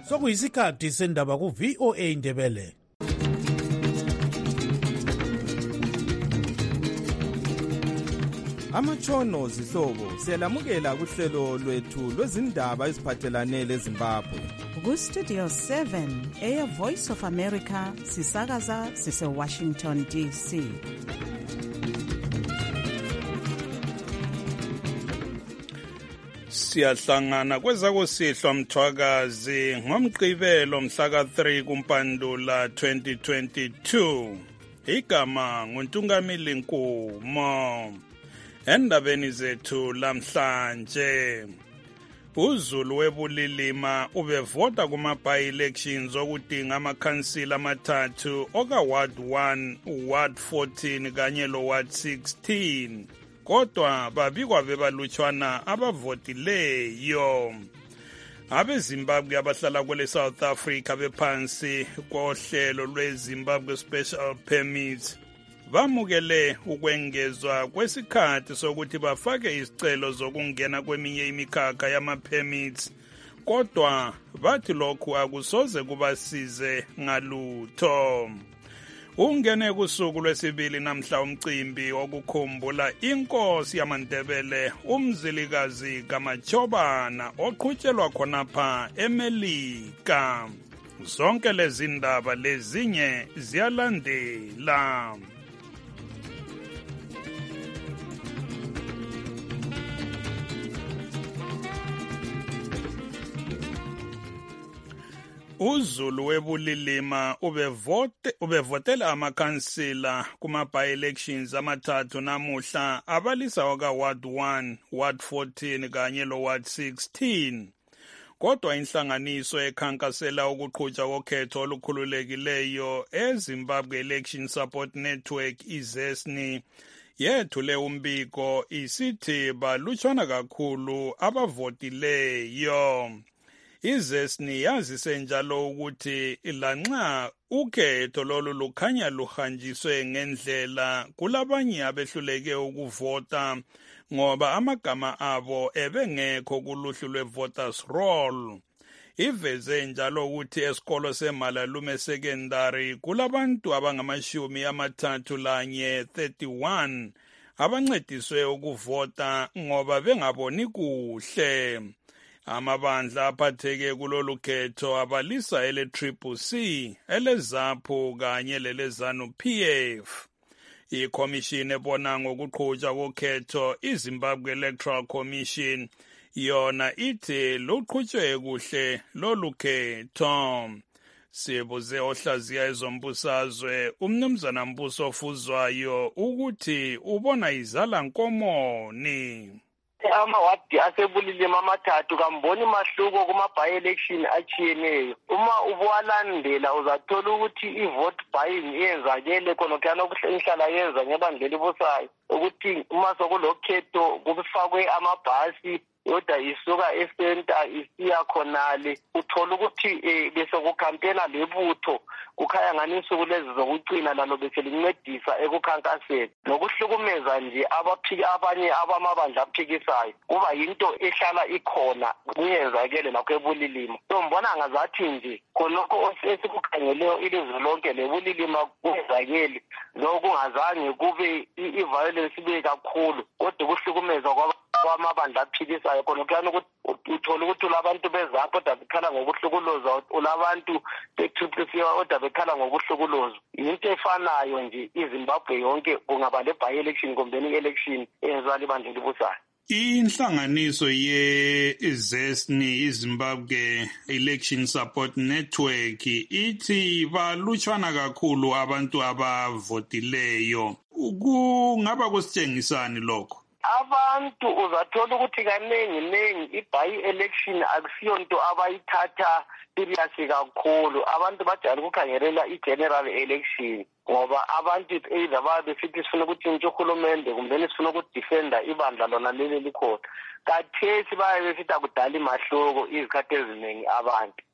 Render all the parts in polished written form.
Sokuyisikhathi sendaba ku-VOA Indebele. Amatshono zihlobo siyalamukela kuhlelo lwethu lwezindaba eziphathelane leZimbabwe. Ku-Studio 7 Air Voice of America sisakaza sise-Washington DC. Siyahlangana kwezakusihlwa mthwakazi ngomgqibelo mhla ka-3 kuMpandula 2022. Igama nguNtungamili Nkumo. Endabeni zethu lamhlanje, uZulu webulilima ubevota kuma-by-elections okudinga amakhansila amathathu oka-Ward 1, Ward 14 kanye lo-Ward 16. Kodwa babikwa bebalutshwana abavotileyo. AbeZimbabwe abahlala kwele South Africa bephansi kohlelo lweZimbabwe Special Permit bamukele ukwengezwa kwesikhathi sokuthi bafake izicelo zokungena kweminye imikhakha yama-permits, kodwa bathi lokhu akusoze kubasize ngalutho. Ungene kusuku lwesibili namhla umcimbi wokukhumbula inkosi yamaNdebele uMzilikazi kaMachobana oqhutshelwa khonapha eMelika. Zonke lezi ndaba lezinye ziyalandela. uZulu webulilima ubevotela amakhansila kuma-by-elections amathathu namuhla abalisa waka-Ward 1, Ward 14 kanye lo-Ward 16. Kodwa inhlanganiso ekhankasela ukuqhutshwa kokhetho olukhululekileyo eZimbabwe Election Support Network iZESNI yethule umbiko isithi balutshwana kakhulu abavotileyo. iZESNI yazise njalo ukuthi lanxa ukhetho lolu lukhanya luhanjiswe ngendlela, kulabanye abehluleke ukuvota ngoba amagama abo ebengekho kuluhlu lwe-voters roll. Iveze njalo ukuthi esikolo seMalalume Secondary kulabantu abangama-31 abancediswe ukuvota ngoba bengaboni kuhle. Amabandla aphatheke kulolu khetho abalisa ele-CCC, ele-ZAPU kanye lele-ZANU-PF. Ikhomishini ebona ngokuqhutshwa kokhetho, iZimbabwe Electoral Commission, yona ithi luqhutshwe kuhle lolu khetho. Sibuze ohlaziya ezombusazwe uMnumzana Mbuso Fuzwayo ukuthi ubona izala nkomoni. Amawadi asebulilima amathathu kamboni mahluko kuma-by-election achiyeneyo. Uma ubuwalandela uzathola ukuthi i-vote buying iyenzakele khonokuyana okuhlala yenza ngebandla elibusayo ukuthi uma sokulokhetho kufakwe amabhasi yodwa isuka esenta isiya khonale, uthola ukuthi bese kukhampena lebutho kukhaya ngani insuku lezi zokucina lalo bese lincedisa ekukhankaseni nokuhlukumeza nje abanye abamabandla aphikisayo kuba yinto ehlala ikhona kuyenzakele lakho ebulilima. So mbona ngazathi nje khonokho esikukhangeleyo ilizwe lonke lebulilima kuyenzakele lokungazange kube i-violence ibe kakhulu kodwa kuhlukumezwa kwamabandla aphikisayo khonokuyana ukuthi uthola ukuthi ulabantu bezapho kodwa bekhala ngokuhlukuluzwa, ulabantu be-CCC kodwa bekhala ngokuhlukuluzwa. Into efanayo nje iZimbabwe yonke kungaba le-by-election kumbe i-election eyenzala ibandla elibusayo. Inhlanganiso ye-ZESNI iZimbabwe Election Support Network ithi balutshwana kakhulu abantu abavotileyo. Kungaba kusitshengisani lokho? Abantu uzathola ukuthi kanengi i-by-election akusiyonto abayithatha serious kakhulu. Abantu bajayele ukukhangelela i-general election ngoba abantu either besithi sifuna ukuthi uhulumende kumbe sifuna ukudefenda ibandla lona leli likhona. Kathesi baye besithi akudala imahluko izikhathi eziningi abantu.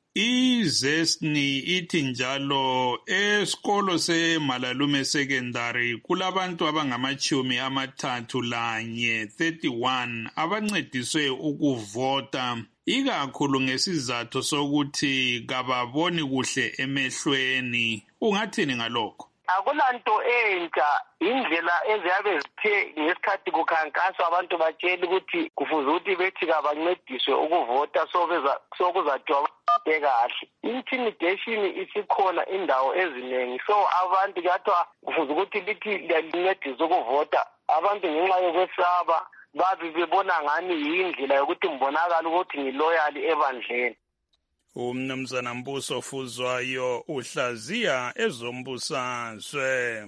iZESNI ithi njalo esikolo seMalalume Secondary kulabantu abangama-31 abancediswe ukuvota ikakhulu ngesizathu sokuthi kababoni kuhle emehlweni. Ungathini ngalokho? Akulanto entsha, indlela eziyabe zithe ngesikhathi kukhankaswa abantu batshela ukuthi kufuze ukuthi bethi kabancediswe ukuvota sokuzathiwa kahle. Intimidation isikhona indawo eziningi, so abantu kuyathiwa kufuze ukuthi lithi lincedise ukuvota. Abantu ngenxa yokwesaba babi bebona ngani yindlela yokuthi mbonakala ukuthi ngiloyali ebandleni. Umnumzana Mbuso Fuzwayo uhlaziya ezombusazwe.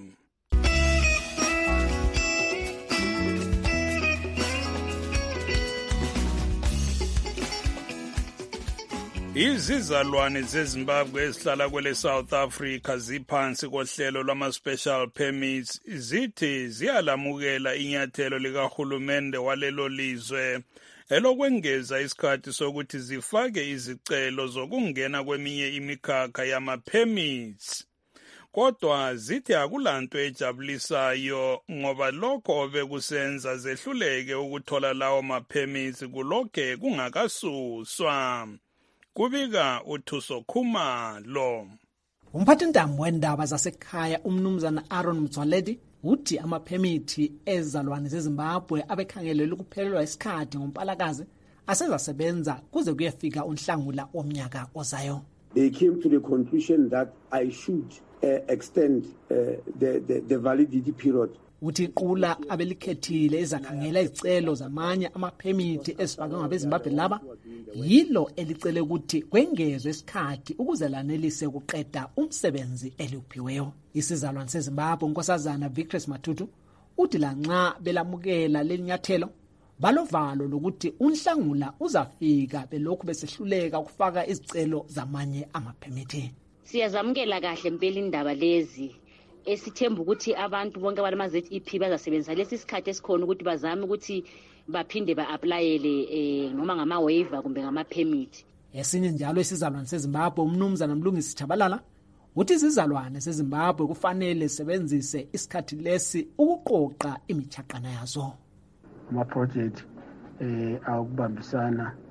Izizalwane zeZimbabwe ezihlala kwele South Africa ziphansi kohlelo lwama-special permits zithi ziyalamukela inyathelo likahulumende walelo lizwe elokwengeza isikhathi sokuthi zifake izicelo zokungena kweminye imikhakha yama-permits. Kodwa zithi akulanto ejabulisayo ngoba lokho bekusenza zehluleke ukuthola lawo ma-permits kulokhe kungakasuswa. Kubika uThuso Khumalo. Umphathintambo wendaba zasekhaya umnumzana Aaron Mtswaledi uthi amaphemithi ezalwane zeZimbabwe abekhangelelwe ukuphelelwa isikhathi ngoMpalakazi asezasebenza kuze kuyefika uNhlangula womnyaka ozayo. They came to the conclusion that I should extend the validity period. Uthi iqula abelikhethile ezakhangela izicelo zamanye amaphemithi ezifakwe ngabeZimbabwe laba yilo elicele ukuthi kwengezwe isikhathi ukuze lanelise ukuqeda umsebenzi eliuphiweyo. Isizalwane seZimbabwe unkosazana Victory Matutu uthi lanxa belamukela lelinyathelo balovalo lokuthi uNhlangula uzafika belokhu besehluleka ukufaka izicelo zamanye amaphemithi. Siyazamukela kahle impela indaba lezi esithemba ukuthi abantu bonke abama-ZEP bazasebenzisa lesi sikhathi esikhona ukuthi bazame ukuthi baphinde ba-aplayele noma ngama-waiver kumbe ngama-permit. Esinye njalo isizalwane seZimbabwe umnumzana Mlungisi Chabalala uthi izizalwane seZimbabwe kufanele sebenzise isikhathi lesi ukuqoqa imichaqana yazo. Ama-project awukubambisana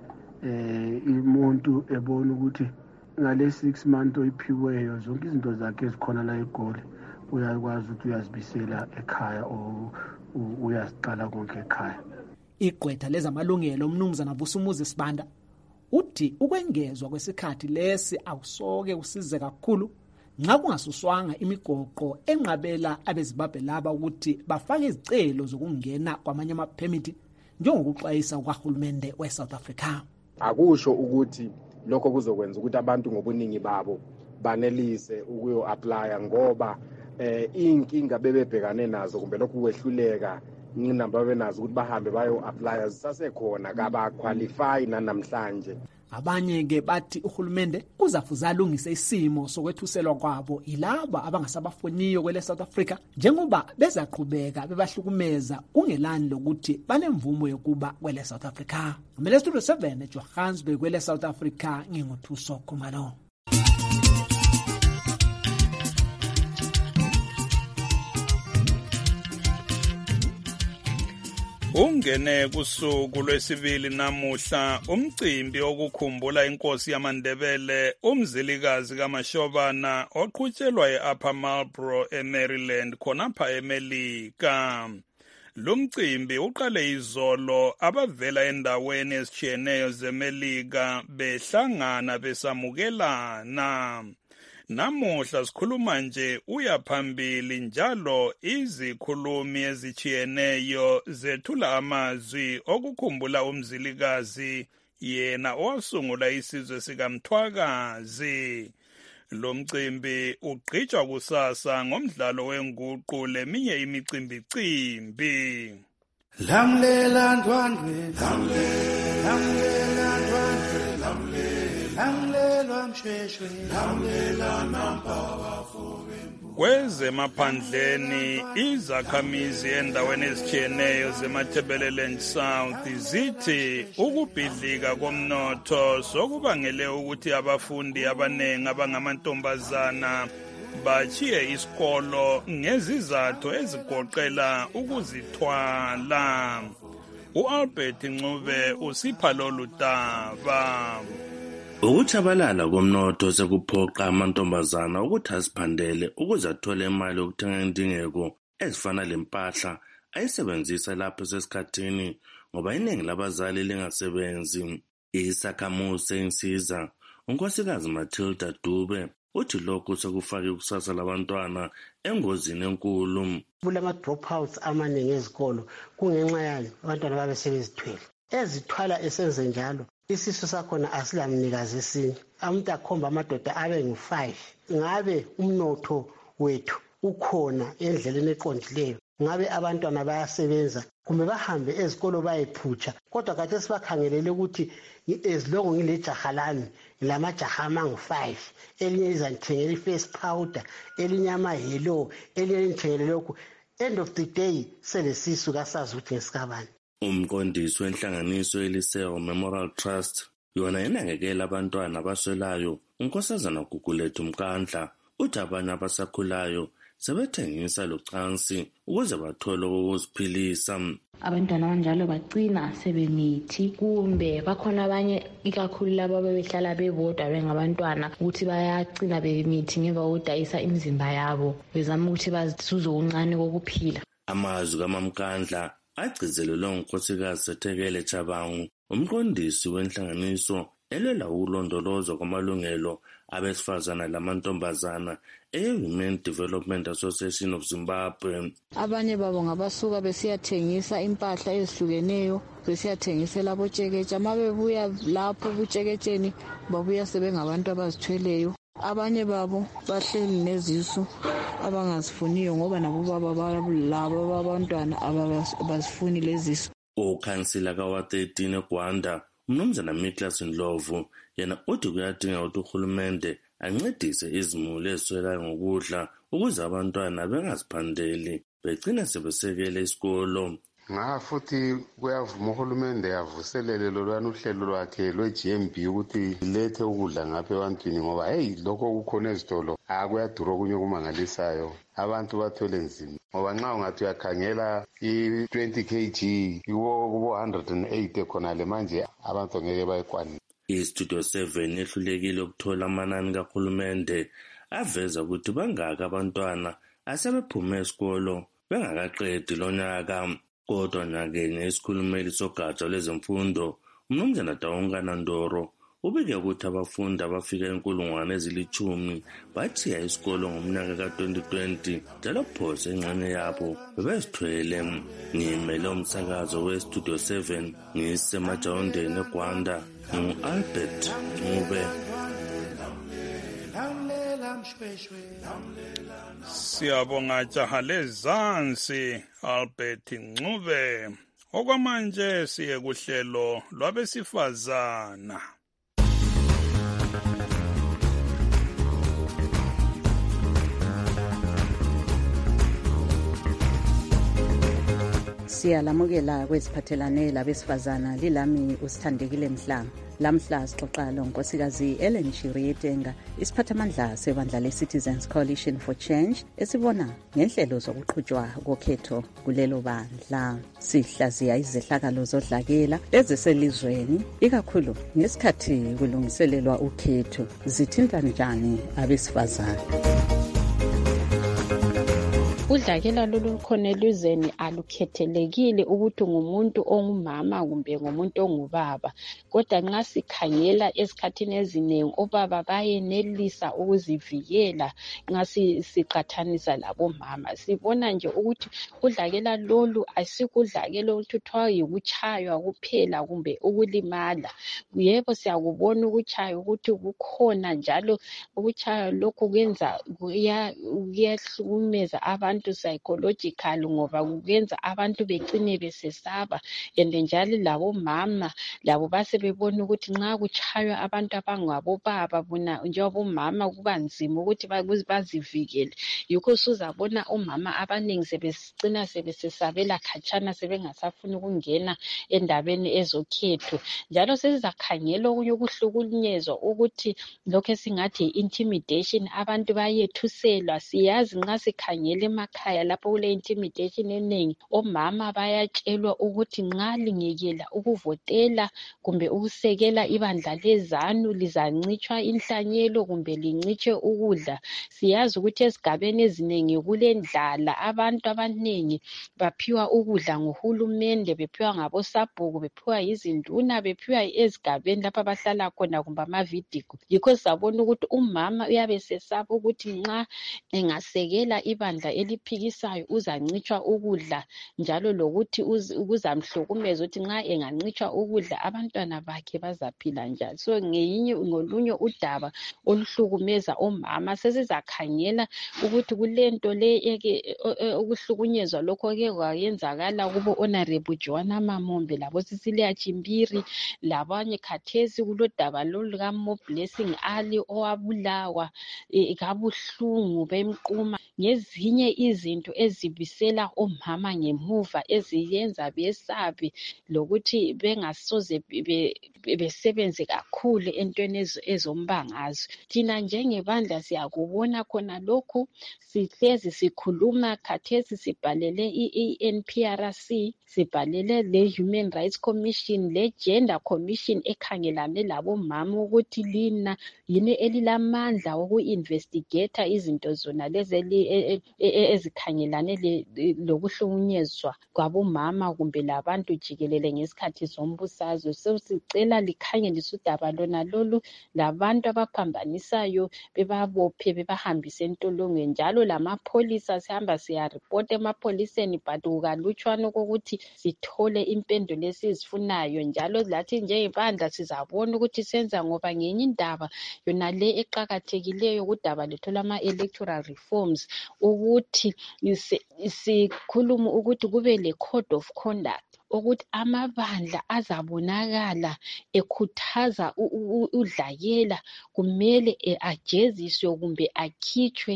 umuntu ebona ukuthi ngale 6 months oyiphiweyo zonke izinto zakhe ezikhona la eGoli uyakwazi ukuthi uyazibisela ekhaya uyaziqala konke ekhaya. Igqwetha lezamalungelo umnumzana Vusumuzi Sibanda uthi ukwengezwa kwesikhathi lesi awusoke usize kakhulu nxa kungasuswanga imigoqo enqabela abeZimbabwe laba ukuthi bafake izicelo zokungena kwamanye amaphemithi njengokuxwayisa ukahulumende weSouth Africa. Akusho ukuthi lokho kuzokwenza ukuthi abantu ngobuningi babo banelise ukuyo-aplya ngoba inkinga bebebhekane nazo kumbe lokhu kwehluleka inamba benazo ukuthi bahambe bayo-aplya zisasekhona kabaqualify nanamhlanje. Abanye-ke bathi uhulumende kuzafuze alungise isimo sokwethuselwa kwabo ilaba abangasabafuniyo kwele South Africa njengoba bezaqhubeka bebahlukumeza kungelani lokuthi banemvumo yokuba kwele South Africa. Ngimele Studio 7 eJohannesburg kwele South Africa nginguthuso Khumalo. Ungene kusuku lwesibili namuhla umcimbi okukhumbula inkosi yamaNdebele umzilikazi kaMashobana oqhutshelwa eUpper Marlborough eMaryland khonapha eMelika. Lo mcimbi uqale izolo abavela endaweni ezitshiyeneyo zeMelika behlangana besamukelana. Namuhla sikhuluma nje uya phambili njalo izikhulumi ezichiyeneyo zethula amazwi okukhumbula umzilikazi yena owasungula isizwe sikaMthwakazi. Lo mcimbi ugqitshwa kusasa ngomdlalo wenguqu leminye imicimbi. Lamlela ndwandwe, lamlela ndwandwe, lamlela msheshwe, lamlela nampaba fobe. Kwezemaphandleni izakhamizi endaweni ezitshiyeneyo zeMatabeleland South zithi ukubhidlika komnotho sokubangele ukuthi abafundi abanengi abangamantombazana bachiye isikolo ngezizathu ezigoqela ukuzithwala. U-Albert Ncube usipha lolu daba. Ukutshabalala komnotho sekuphoqa amantombazana ukuthi aziphandele ukuze athole imali yokuthenga indingeko ezifana lempahla ayisebenzisa lapho sesikhathini ngoba iningi labazali lingasebenzi. Isakhamuzi seyinsiza unkosikazi Matilda Dube uthi lokhu sekufake ikusasa labantwana engozini enkulu. Kulama dropouts amaningi ezikolo kungenxa yani abantwana babe sebezithwele. Ezithwala esenze njalo isisu sakhona asilamnikazi esinye. Umuntu akhomba amadoda abe ngu5. Ngabe umnotho wethu ukhona endleleni eqondileyo. Ngabe abantwana bayasebenza kumbe bahambe ezikolo bayephutsha. Kodwa kade sibakhangelele ukuthi ezilongo ngilejaha lami lamajaha amangu5. Elinye izanithengela iface powder, elinye amahelo, elinye lithengele lokhu. End of the day selesisu kasazi ukuthi ngesikabani. Umqondisi wenhlanganiso Eliseo Memorial Trust yona inakekela abantwana abaswelayo unkosazana Gugulethu Mkandla uthi abanye abasakhulayo sebethengisa locansi ukuze bathole ukuziphilisa. Abantwana abanjalo bagcina sebemithi kumbe bakhona abanye ikakhulu labo bebehlala bebodwa bengabantwana ukuthi bayagcina bemithi ngemva kokudayisa imizimba yabo bezama ukuthi bazuze uncane kokuphila. Amazwi kaMamkandla agcizelelwe ngunkosikazi Sethekele Chabangu umqondisi wenhlanganiso elwela ukulondolozwa kwamalungelo abesifazana lamantombazana e-Women Development Association of Zimbabwe. Abanye babo ngabasuka besiyathengisa impahla ezihlukeneyo besiyathengisela abotsheketshe mabebuya lapho butsheketsheni babuya sebengabantu abazithweleyo. Abanye babo bahleli nezisu abangazifuniyo ngoba nabo baba labo abantwana abazifuni lezisu. Ukhansila kawa13 eGwanda uMnumzana Miklas Ndlovu yena uthi kuyadinga ukuthi uhulumende ancedise izimuli eziswelayo ngokudla ukuze abantwana bengaziphandeli begcine sebesekele isikolo. Futhi kuyavuma uhulumende yavuselele lolwana uhlelo lwakhe lwe-GMB ukuthi lethe ukudla ngapha ebantwini ngoba lokho kukhona ezitolo kuyadura okunye okumangalisayo. Abantu bathwele nzima ngoba nxa ungathi uyakhangela i-20 kg kubo 108 khonale manje abantu ngeke bayikwanise. IStudio 7 yehlulekile ukuthola amanani kahulumende aveza ukuthi bangaka abantwana asebephume esikolo bengakaqedi lonyaka. Kodwa nyakenye isikhulumeli sogatsha lwezemfundo uMnumzana Daungana Ndoro ubike ukuthi abafundi abafika 10,000 bathiya isikolo ngomnyaka ka-2020 njalo phose ingxenye yabo bebezithwele. Ngimele umsakazo weStudio 7 ngisemajawundeni eGwanda ngu-Albert Ncube. Siyabonga jaha lezansi Albert Ncube. Okwamanje siye kuhlelo lwabesifazana. Siyalamukela kweziphathelane labesifazana lilami uSithandekile Mhlanga. Lamhla sixoxa lonkosikazi Ellen Shirietenga isiphathamandla sebandla le-Citizens Coalition for Change esibona ngenhlelo zokuqhutshwa kokhetho kulelo bandla. Sihlaziya izehlakalo zodlakela eziselizweni ikakhulu ngesikhathi kulungiselelwa ukhetho zithinta njani abesifazana. Udlakela lolukhona elizweni alukhethelekile ukuthi ngumuntu ongumama kumbe ngumuntu ongubaba. Kodwa nxa sikhangela esikhathini ezinengi obaba bayenelisa ukuzivikela nxa siqathanisa labomama. Sibona nje ukuthi udlakela lolu asikudlakela ukuthi kuthiwa yikutshaywa kuphela kumbe ukulimala. Yebo siyakubona ukutshaywa ukuthi kukhona njalo ukutshaywa lokhu kwenza kuyahlukumeza abantu psychological ngoba kuyenza abantu becine besesaba and njalo labomama labo basebebona ukuthi nxa kutshaywa abantu abangabobaba bona njengabomama kuba nzima ukuthi bazivikele. Yikho usuzabona omama abaningi sebecina sebesesabela khatshana sebengasafuni ukungena endabeni ezokhetho. Njalo sesizakhangela okunye ukuhlukunyezwa ukuthi lokho esingathi intimidation abantu bayethuselwa. Siyazi nxa sikhangela emakhaya lapho kule intimidation eningi, omama bayatshelwa ukuthi nxa lingekela ukuvotela kumbe ukusekela ibandla lezanu lizancitshwa inhlanyelo kumbe lincitshe ukudla. Siyazi ukuthi esigabeni ezinengi kulendlala, abantu abanengi baphiwa ukudla nguhulumende, bephiwa ngabosabhuku, bephiwa yizinduna, bephiwa ezigabeni lapha abahlala khona kumbe amavidigo. Yikho sabona ukuthi umama uyabe sesaba ukuthi nxa engasekela ibandla eliphikisayo uzancitshwa ukudla, njalo lokuthi kuzamhlukumeza ukuthi nxa engancitshwa ukudla abantwana bakhe bazaphila njani. So ngolunye udaba oluhlukumeza omama, sesizakhangela ukuthi kulento le ukuhlukunyezwa lokho oke kwayenzakala kubo Honorable Joanna Mamombe labo Cecilia Chimbiri labanye khathesi kulodaba loluka Mo Blessing Ali owabulawa kabuhlungu bemquma, ngezinye izinto ezibisela omama ngemuva eziyenza besabe lokuthi bengasoze besebenze kakhulu entweni ezombangazo. Thina njengebandla siyakubona khona lokhu, sihlezi sikhuluma khathesi, sibhalele i-NPRC, sibhalele le-Human Rights Commission, le-Gender Commission ekhangelane labomama ukuthi lina yini elilamandla woku-investigate izinto zona lezi ezikhangelane lokuhlukunyezwa kwabomama kumbe labantu jikelele ngesikhathi zombusazwe. So sicela likhangelise udaba lona lolu, labantu abaphambanisayo bebabophe bebahambise entolongweni, njalo lamapholisa sihamba siyaripota emapholiseni, but kukalutshwana kokuthi sithole impendulo esizifunayo. Njalo lathi njengebandla sizabona ukuthi senza, ngoba ngenye indaba yona le eqakathekileyo kudaba lethu lama-electoral reforms ukuthi sikhuluma ukuthi kube le-code of conduct, ukuthi amabandla azabonakala ekhuthaza udlakela kumele ajeziswe kumbe akhitshwe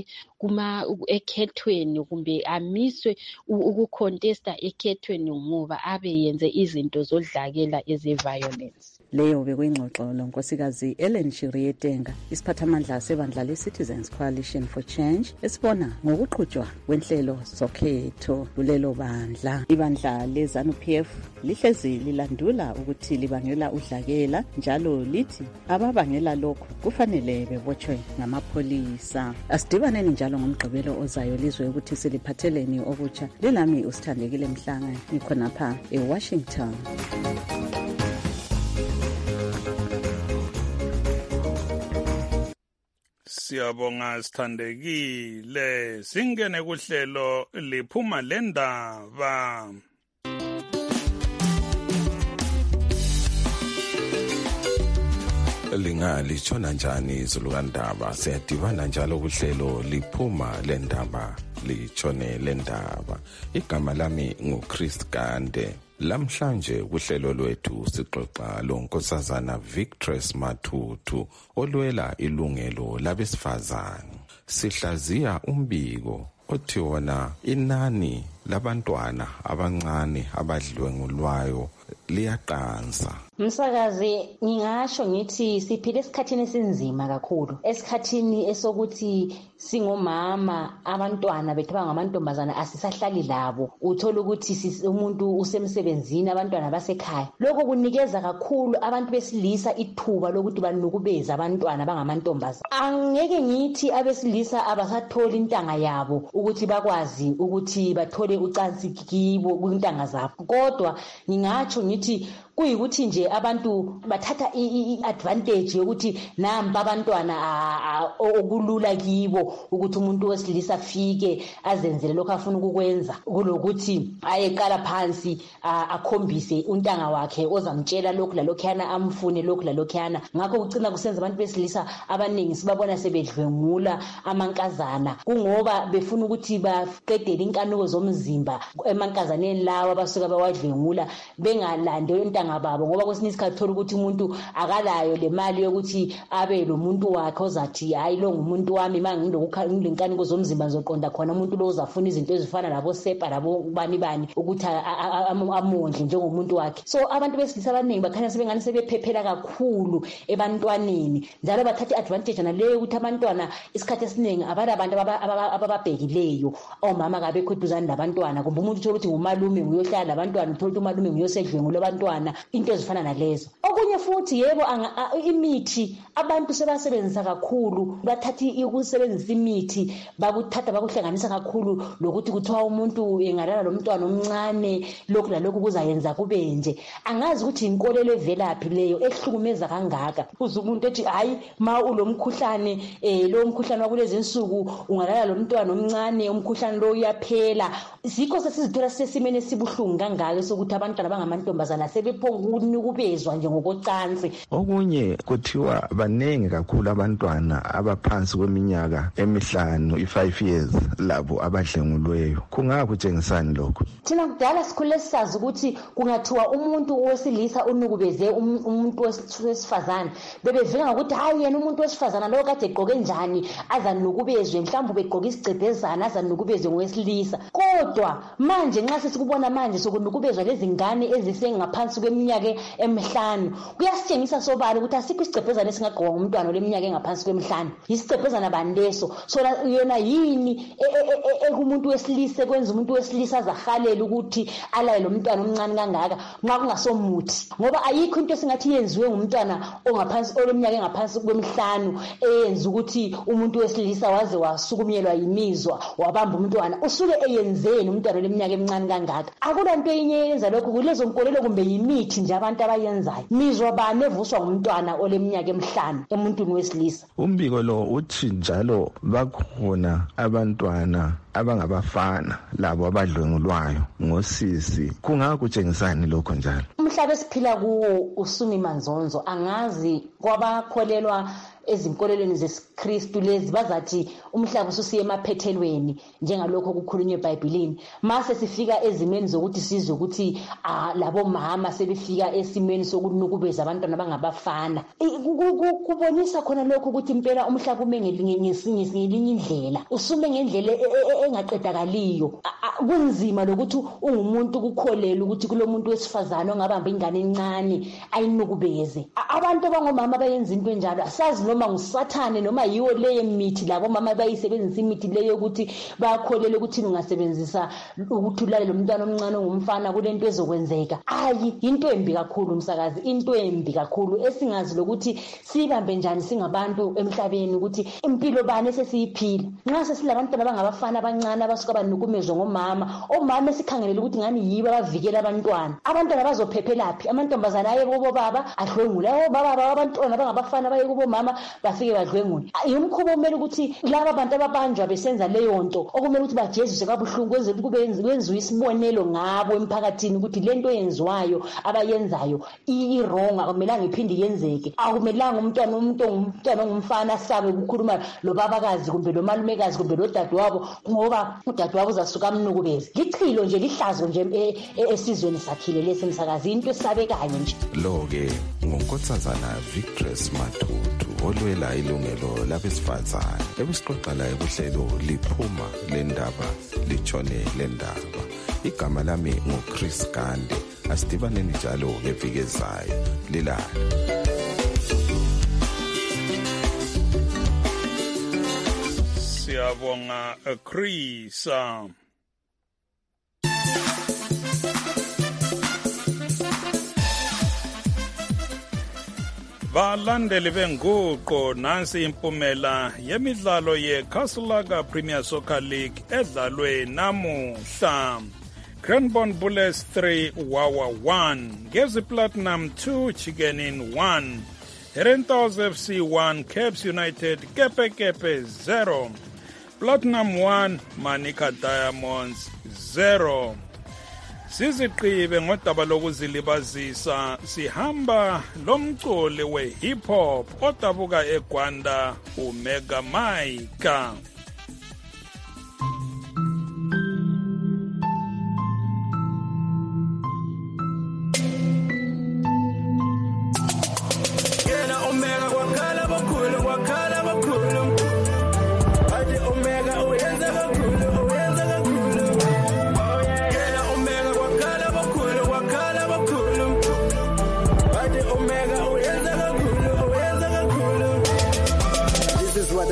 ekhethweni kumbe amiswe ukucontesta ekhethweni ngoba abe yenze izinto zodlakela eze-violence. Leyo bekuyingxoxo lonkosikazi Ellen Shirietenga, isiphathamandla sebandla le-Citizens Coalition for Change, esibona ngokuqhutshwa kwenhlelo zokhetho kulelo bandla. Ibandla le-ZANU-PF lihlezi lilandula ukuthi libangela udlakela, njalo lithi ababangela lokhu kufanele bebotshwe ngamapholisa. Asidibaneni njalo ngomgqibelo ozayo lizwe ukuthi siliphatheleni okutsha. Lilami uSithandekile Mhlanga, ngikhonapha eWashington. Siyabonga Sithandekile. Singene kuhlelo liphuma lendaba. Lingalitshona njani izulukandaba? Siyadibana njalo kuhlelo liphuma lendaba litshone lendaba. Igama lami nguChrist Gande. Lamhlanje kuhlelo lwethu sixoxa lonkosazana Victress Matutu olwela ilungelo labesifazane. Sihlaziya umbiko othi wona inani labantwana abancane abadlwengulwayo liyaqansa. Msakazi, ngingasho ngithi siphile esikhathini esinzima kakhulu, esikhathini esokuthi singomama abantwana bethu abangamantombazana asisahlali labo. Uthola ukuthi umuntu usemsebenzini, abantwana basekhaya. Lokho kunikeza kakhulu abantu besilisa ithuba lokuthi banukubeza abantwana abangamantombazana. Angeke ngithi abesilisa abasatholi intanga yabo ukuthi bakwazi ukuthi bathole ucansi kibo kwintanga zabo, kodwa ngingatsho ngithi kuyikuthi nje abantu bathatha i-advantage yokuthi namba abantwana okulula kibo ukuthi umuntu wesilisa afike azenzele lokho afuna ukukwenza, kulokuthi ayeqala phansi akhombise untanga wakhe ozamtshela lokhu lalokhuyana, amfune lokhu lalokhuyana. Ngakho kucina kusenza abantu besilisa abaningi sibabona sebedlwengula amankazana, kungoba befuna ukuthi baqedele inkanuko zomzimba emankazaneni lawa abasuka bawadlwengula bengalande intanga ontanga babo, ngoba kwesinye isikhathi thola ukuthi umuntu akalayo le mali yokuthi abe lo muntu wakhe ozathi hayi lo ngumuntu wami ngilenkaniko zomzimba ngizoqonda khona umuntu lo uzafuna izinto ezifana labo sepa labo bani ukuthi amondle njengomuntu wakhe. So abantu besilisa abaningi bakhanya sebengani sebephephela kakhulu ebantwaneni, njalo bathatha advantage naleyo ukuthi abantwana isikhathi esiningi abantu abababhekileyo omama kabekho eduzane labantwana, kumbe umuntu uthola ukuthi ngumalume uyohlala labantwana, uthola ukuthi umalume uyosedlwengu labantwana, into ezifana nalezo. Okunye futhi yebo imithi abantu sebasebenzisa kakhulu, bathatha ukusebenzisa imithi bakuthatha bakuhlanganisa kakhulu lokuthi kuthiwa umuntu engalala lo mntwana omncane lokhu lalokhu kuzayenza kube nje. Angazi ukuthi inkolelo evelaphi leyo ehlukumeza kangaka. Uze umuntu ethi hayi ma ulomkhuhlane lo mkhuhlane wakulezi insuku ungalala lo mntwana omncane umkhuhlane lo uyaphela. Zikho sesizithola sesimene sibuhlungu kangaka sokuthi abantwana bangamantombazana sebephongunikubezwa nje ngokocansi. Okunye kuthiwa baningi kakhulu abantwana abaphansi kweminyaka emihlanu i5 years labo abadlengulweyo. Kungakutshengisani lokho? Thina kudala sikhule sisazi ukuthi kungathiwa umuntu wesilisa unukubeze umuntu wesifazane, bebevika ukuthi hayi yena umuntu wesifazana lo kade egqoke njani azanukubezwe, mhlawumbe begqoka isicebhezana azanukubezwe ngowesilisa. Kodwa manje nxa sesikubona manje sokunukubezwa lezi ngane ezisengaphansi kweminyaka emihlanu, kuyasitshengisa sobala ukuthi asikho isicebhezana esingagqokwa ngumntwana oleminyaka engaphansi kwemihlanu. Isicebhezana bani leso? So yona yini ekumuntu wesilisa kwenza umuntu wesilisa azahalela ukuthi alaye lo mntwana omncane kangaka nxa kungasomuthi? Ngoba ayikho into esingathi yenziwe ngumntwana ongaphansi oleminyaka engaphansi kwemihlanu eyenza ukuthi umuntu wesilisa waze wasukumyelwa yimizwa wabamba umntwana. Usuke eyenzeni umntwana oleminyaka emincane kangaka? Akula nto enye yenza lokho, kulezo nkolelo kumbe yimithi nje abantu abayenzayo. Mizwa bani evuswa ngumntwana oleminyaka emihlanu emuntwini wesilisa? Umbiko lo uthi njalo bakhona abantwana abangabafana labo abadlwengulwayo ngosisi. Kungakutshengisani lokho njalo? Umhlaba esiphila kuwo usumimanzonzo. Angazi kwabakholelwa ezinkolelweni zesiKristu lezi bazathi umhlaba ususiye emaphethelweni njengalokho okukhulunywe eBhayibhelini. Mase sifika ezimeni zokuthi sizwe ukuthi labo mama sebefika esimeni sokunukubeza abantwana abangabafana. Kubonisa khona lokho ukuthi impela umhlaba ume ngelinye indlela, usume ngendlela engaqedakaliyo. Kunzima lokuthi ungumuntu ukukholela ukuthi kulomuntu wesifazane ongabamba ingane encane ayinukubeze. Abantu abangomama bayenza into enjalo, asazi noma ngusathane noma yiwo leyo mithi labo mama bayisebenzisa imithi leyo ukuthi bakholele ukuthi ungasebenzisa ukuthi ulale lo mntwana omncane ongumfana kulento ezokwenzeka. Ayi, into embi kakhulu umsakazi, into embi kakhulu esingazi lokuthi sibambe njani singabantu emhlabeni, ukuthi impilo bani esesiyiphila nxa sesilabantwana abangabafana abancane abasuka banukumezwe ngomama. Omama esikhangelela ukuthi ngani yibo abavikela abantwana. Abantwana bazophephelaphi? Amantombazana aye kubo baba adlwengule, baba abantwana abangabafana baye kubo mama bafike badlwengule. Yimkhubo kumele ukuthi laba abantu ababanjwa besenza leyo nto okumele ukuthi bajeziswe kabuhlungu, kwenziwe isibonelo ngabo emphakathini ukuthi lento yenziwayo abayenzayo i-wrong, akumelanga iphinde yenzeke. Akumelanga umntwana ongumfana asabe ukukhuluma lo babakazi kumbe lo malumekazi kumbe lo dadewabo, ngoba udadewabo uzasuka amnukubeze. Lichilo nje, lihlazo nje esizweni sakhile lesi msakazi, into esabekayo nje. Lo-ke ngunkosazana Victress Matutu olwela ilungelo labesifazane ebesixoxa laye kuhlelo liphuma lendaba litshone lendaba. Igama lami nguChris Gande. Asidibaneni njalo ngeviki ezayo. Lilala. Siyabonga Chris. Balandeli benguqo, nansi impumela yemidlalo yeCastlelaga Premier Soccer League edlalwe namuhla. Cranbourne Bullets 3 Wawa 1, Gezi Platinum 2 Chicken Inn 1, Herentals FC 1 Caps United Kepe Kepe 0, Platinum 1 Manica Diamonds 0. Siziqibe ngodaba lokuzilibazisa, sihamba lomculi we-hip hop odabuka eGwanda uMega Mike.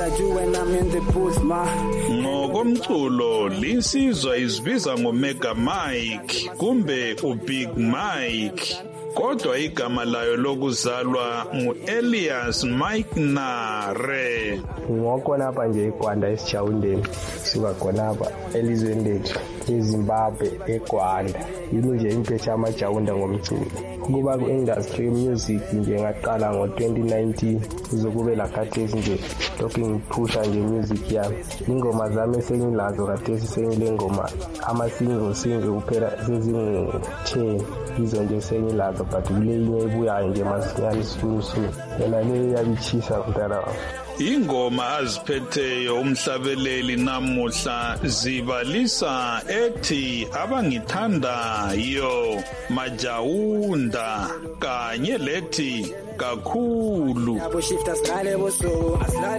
I do when I'm in the booth, ma. Ngokomculo linsizwa izibiza ngoMega Mike kumbe uBig Mike. Kodwa igama layo lokuzalwa nguElias Mike Nare. Ngokhonapha nje eGwanda eSijawundeni suka khonapha elizweni lethu eZimbabwe eGwanda. Yilo nje impethu yamajawunda ngomculo. Kuba ku-industry music nje ngaqala ngo-2019 kuzokube lakhathesi nje lokhu ngiphusha nje music yami. Ingoma zami esengilazo khathesi sengile ngoma ama-single kuphela sezingu-10 izo nje sengilazo but kule inye ebuyayo nje masinyane sifuni yona le yabichisa mntana wami. Ingoma aziphetheyo umhlabeleli namuhla zibalisa ethi abangithandayo majawunda kanye lethi kakhulu. Abushifta sihlale busuku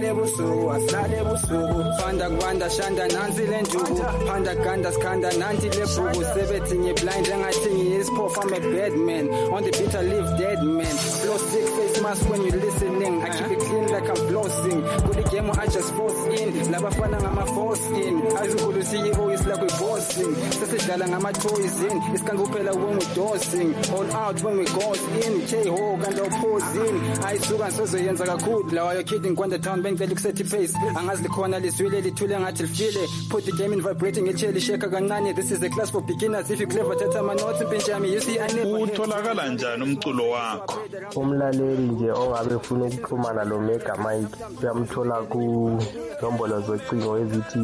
fanda kwanda shanda nansi lenjuku phanda ganda skanda nanti lebhuku sebethi ngiblind engathi ngiyisiphofu. I'm a bad man on the beat I live dead man. Flow 6 face mask when you listening. I keep it clean like I'm flossing. Kuli game I just force in labafana ngama force in azukulu CEO is like we bossing. Sesidlala ngama toys in isikanga kuphela when we dosing all out when we goes in J-Ho kanti opposing ayisuka sozoyenza kakhulu lawa yo kidding kwanda town bengicela ukusethi face angazi likhona liswile lithule ngathi lifile put the game in vibrating echeli sheka kancane. This is a class for beginners. If you clever thatha ama notes impintshi yami you see I never. Utholakala njani umculo wakho? Umlaleli nje ongabe ufuna ukuxhumana lo Mega Mike uyamthola ku nombolo zocingo ezithi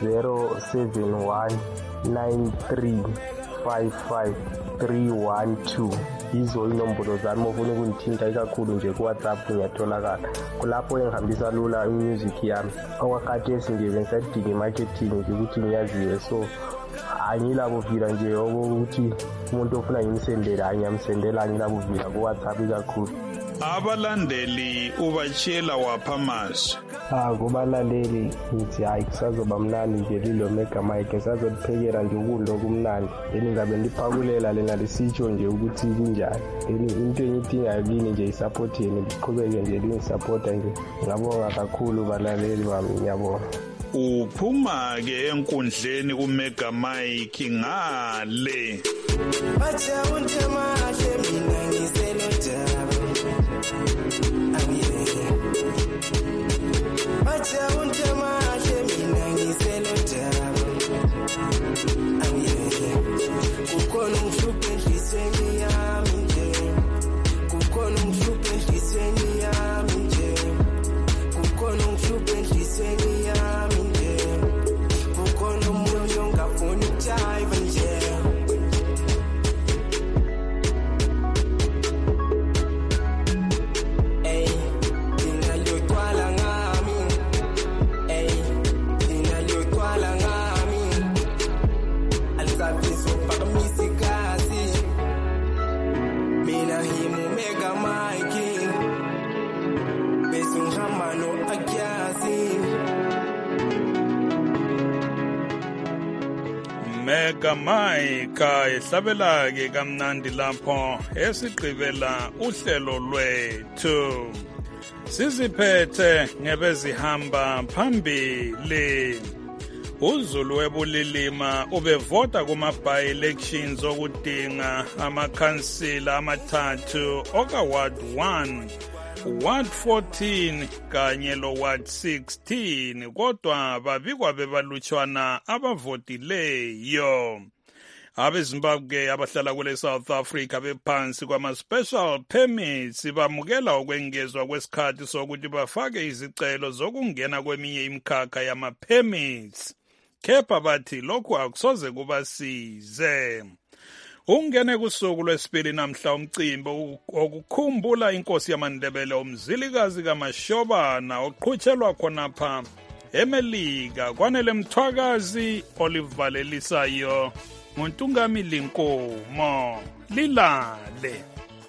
0719355312. Izo inombolo zami ufuna ukunithinta ikakhulu nje ku WhatsApp ngiyatholakala. Kulapho engihambisa lula imusic yami. Okwakhathesi nje bengisadinga imarketing ukuthi ngiyaziwe so angilabuvila nje ukuthi umuntu ofuna ngimsendela ngiyamsendela angilabuvila ku WhatsApp ikakhulu. Abalandeli ubatshela wapha amazwi? Kubalandeli ngithi hayi kusazoba mnandi nje lilo Mega Mike sazophekela nje ukudla okumnandi ngabe ndiphakulela lena lisitsho nje ukuthi kunjani. Into engidingayo kini nje isupport yenu liqhubeke nje lingisupporta nje. Ngabonga kakhulu balaleli bami ngiyabonga. Uphuma ke enkundleni kuMega Mike ngale. Bacha untema mina ngiselojaba. Bacha untema mina ngiselojaba. Kukhona umhluphe enhlisweni yami nje. Kukhona umhluphe enhlisweni yami nje. Kukhona umhluphe enhlisweni yami nje. Kukhona umuntu ongafuni ukujiva nje. Mega Mike ehlabela ke kamnandi lapho esigqibela uhlelo lwethu. Siziphethe ngebezihamba phambili. uZulu webulilima ubevota kuma-by-elections okudinga amakhansila amathathu oka-Ward 1, Ward 14 kanye lo-Ward 16, kodwa babikwa bebalutshwana abavotileyo. AbeZimbabwe abahlala kule South Africa bephansi kwama-special permits bamukela ukwengezwa kwesikhathi sokuthi bafake izicelo zokungena kweminye imikhakha yama-permits. Kepha bathi lokhu akusoze kubasize. Ungene kusuku lwesibili namhla umcimbi okukhumbula inkosi yamaNdebele umzilikazi kaMashobana oqhutshelwa khonapha eMelika. Kwanele Mthwakazi olivalelisayo nguNtungamili Nkomo. Lilale.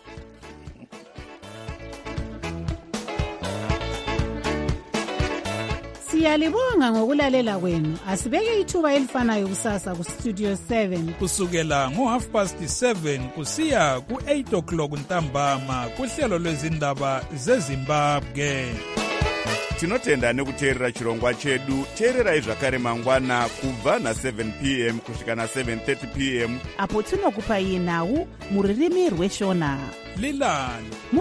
Siyalibonga ngokulalela kwenu. Asibeke ithuba elifanayo kusasa ku Studio 7 kusukela ngo7:30 kusiya ku8 o'clock ntambama kuhlelo lwezindaba zeZimbabwe. tinotenda nekuteerera chirongwa chedu. teererai zvakare mangwana kubva na7 p.m. kusvika na7:30 p.m. apo tinokupai nhau muririmi rweshona. lilani